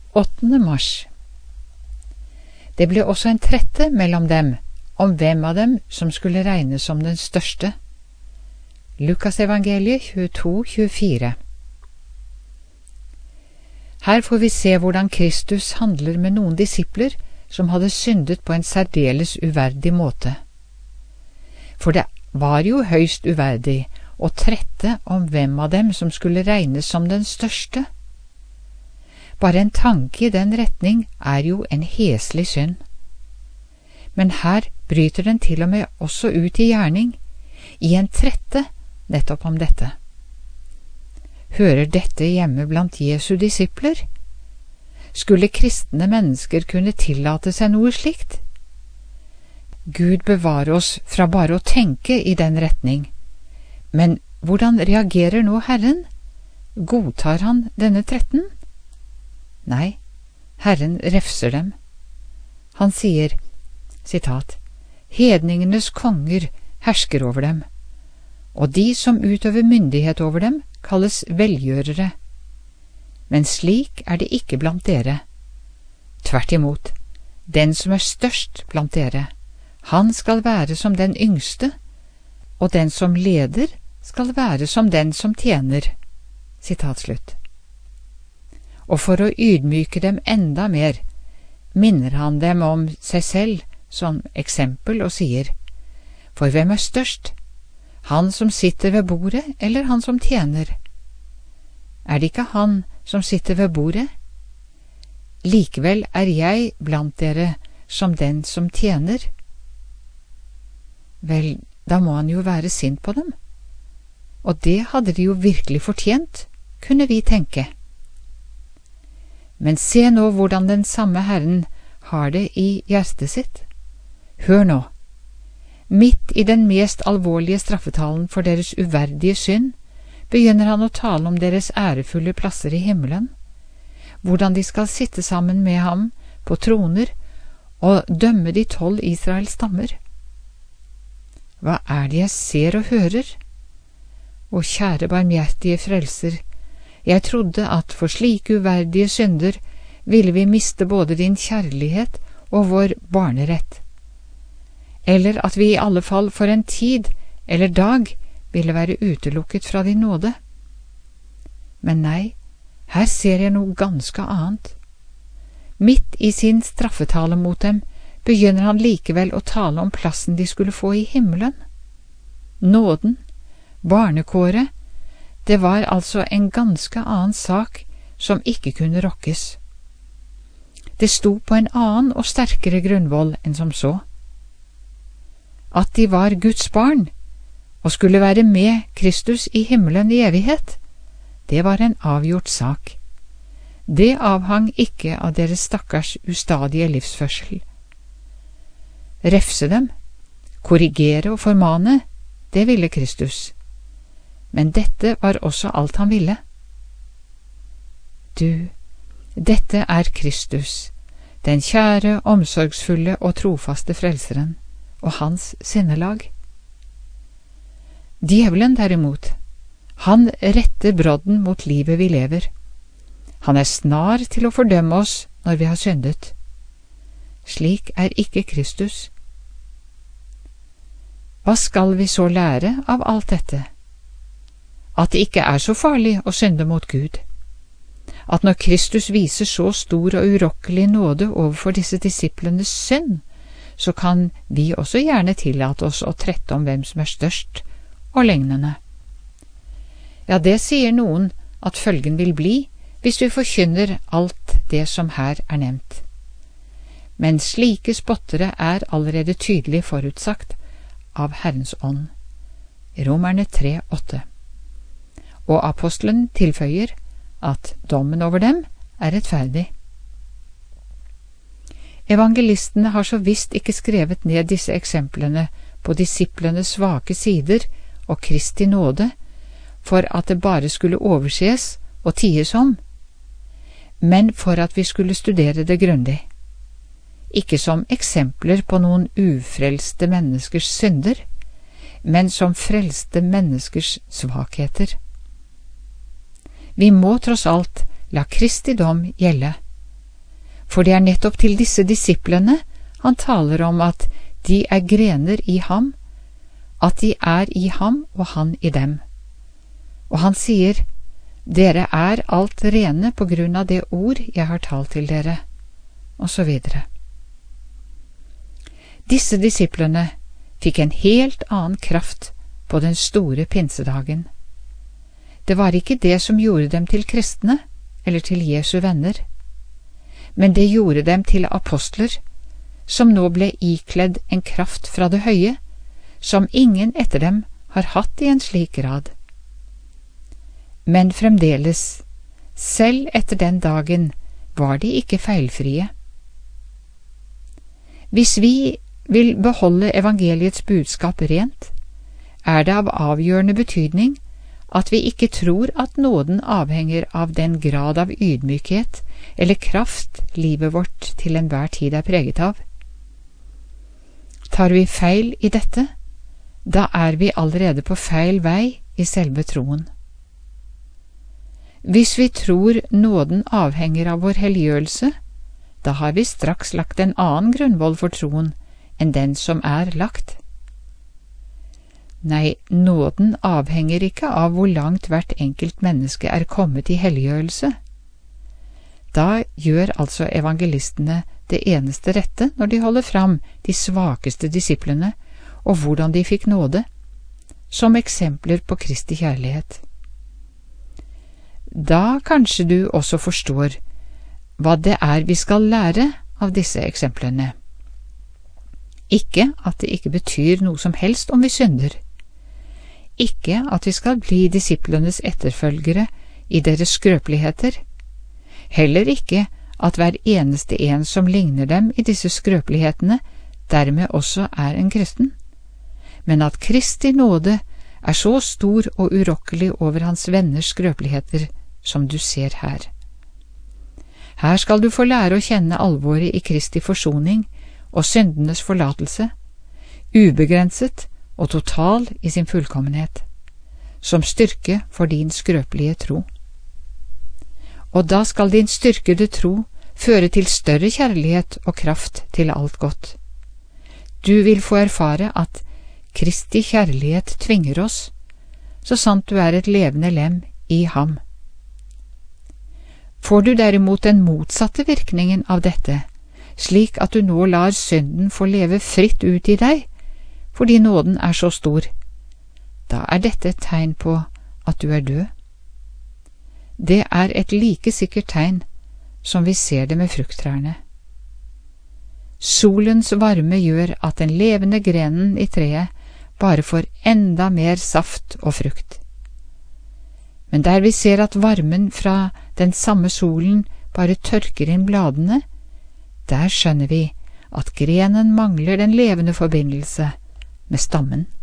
8. mars. Det ble også en trette mellom dem om hvem av dem som skulle regnes som den største. Lukasevangeliet 22-24. Her får vi se hvordan Kristus handler med noen disipler som hadde syndet på en særdeles uverdig måte. For det var jo høyst uverdig å trette om hvem av dem som skulle regnes som den største. Bare en tanke i den retning er jo en heslig synd. Men her bryter den til og med også ut i gjerning, i en trette nettopp om dette. Hører dette hjemme blant Jesu disipler? Skulle kristne mennesker kunne tillate seg noe slikt? Gud bevare oss fra bare å tenke i den retning. Men hvordan reagerer nå Herren? Godtar han denne tretten? Nei, Herren refser dem. Han sier, sitat, «Hedningenes konger hersker over dem, og de som utøver myndighet over dem kalles velgjørere. Men slik er det ikke blant dere. Tvert imot, den som er størst blant dere, han skal være som den yngste, og den som leder skal være som den som tjener.» Sitat slutt. Og for å ydmyke dem enda mer, minner han dem om seg selv som eksempel og sier, «For hvem er størst? Han som sitter ved bordet, eller han som tjener? Er det ikke han som sitter ved bordet? Likevel er jeg blant dere som den som tjener.» Vel, da må han jo være sint på dem. Og det hadde de jo virkelig fortjent, kunne vi tenke. Men se nå hvordan den samme Herren har det i hjertet sitt. Hør nå. Midt i den mest alvorlige straffetalen for deres uverdige synd, begynner han å tale om deres ærefulle plasser i himmelen, hvordan de skal sitte sammen med ham på troner og dømme de 12 Israels stammer. Hva er det jeg ser og hører? Å, kjære barmhjertige frelser, jeg trodde at for slike uverdige synder ville vi miste både din kjærlighet og vår barnerett, eller at vi i alle fall for en tid eller dag ville være utelukket fra din nåde. Men nei, her ser jeg noe ganske annet. Midt i sin straffetale mot dem begynner han likevel å tale om plassen de skulle få i himmelen. Nåden, barnekåret, det var altså en ganske annen sak som ikke kunne rokkes. Det sto på en annen og sterkere grunnvoll enn som så. At de var Guds barn og skulle være med Kristus i himmelen i evighet, det var en avgjort sak. Det avhang ikke av deres stakkars ustadige livsførsel. Refse dem, korrigere og formane, det ville Kristus. Men dette var også alt han ville. Du, dette er Kristus, den kjære, omsorgsfulle og trofaste frelseren, og hans sinnelag. Djevelen derimot, han retter brodden mot livet vi lever. Han er snar til å fordømme oss når vi har syndet. Slik er ikke Kristus. Hva skal vi så lære av alt dette? At det ikke er så farlig å synde mot Gud. At når Kristus viser så stor og urokkelig nåde overfor disse disiplenes synd, så kan vi også gjerne tillate oss å trette om hvem som er størst, og lignende. Ja, det sier noen at følgen vil bli hvis vi forkynner alt det som her er nevnt. Men slike spottere er allerede tydelig forutsagt av Herrens ånd. Romerne 3:8. Og apostelen tilføyer at dommen over dem er rettferdig. Evangelistene har så visst ikke skrevet ned disse eksemplene på disiplenes svake sider og Kristi nåde for at det bare skulle overses og ties om, men for at vi skulle studere det grundig. Ikke som eksempler på noen ufrelste menneskers synder, men som frelste menneskers svakheter. Vi må tross alt la Kristi dom gjelde, For det er nettopp til disse disiplene han taler om at de er grener i ham, at de er i ham og han i dem. Og han sier, dere er alt rene på grunn av det ord jeg har talt til dere, og så videre. Disse disiplene fikk en helt annen kraft på den store pinsedagen. Det var ikke det som gjorde dem til kristne, eller til Jesu venner, men det gjorde dem til apostler, som nå ble ikledd en kraft fra det høye, som ingen etter dem har hatt i en slik grad. Men fremdeles, selv etter den dagen, var de ikke feilfrie. Hvis vi vil beholde evangeliets budskap rent, er det av avgjørende betydning at vi ikke tror at nåden avhenger av den grad av ydmykhet eller kraft livet vårt til enhver tid er preget av. Tar vi feil i dette, da er vi allerede på feil vei i selve troen. Hvis vi tror nåden avhenger av vår helliggjørelse, da har vi straks lagt en annen grunnvoll for troen enn den som er lagt. Nei, nåden avhenger ikke av hvor langt hvert enkelt menneske er kommet i helliggjørelse. Da gjør altså evangelistene det eneste rette når de holder fram de svakeste disiplene og hvordan de fikk nåde, som eksempler på Kristi kjærlighet. Da kanskje du også forstår hva det er vi skal lære av disse eksemplene. Ikke at det ikke betyr noe som helst om vi synder. Ikke at vi skal bli disiplenes etterfølgere i deres skrøpeligheter. Heller ikke at hver eneste en som ligner dem i disse skrøpelighetene, dermed også er en kristen. Men at Kristi nåde er så stor og urokkelig over hans venners skrøpeligheter som du ser her. Her skal du få lære å kjenne alvoret i Kristi forsoning og syndenes forlatelse, ubegrenset og total i sin fullkommenhet, som styrke for din skrøpelige tro. Og da skal din styrkede tro føre til større kjærlighet og kraft til alt godt. Du vil få erfare at Kristi kjærlighet tvinger oss, så sant du er et levende lem i ham. Får du derimot den motsatte virkningen av dette, slik at du nå lar synden få leve fritt ut i deg, fordi nåden er så stor, da er dette et tegn på at du er død. Det er et like sikkert tegn som vi ser det med frukttrærne. Solens varme gjør at den levende grenen i treet bare får enda mer saft og frukt. Men der vi ser at varmen fra den samme solen bare tørker inn bladene, der skjønner vi at grenen mangler den levende forbindelse med stammen.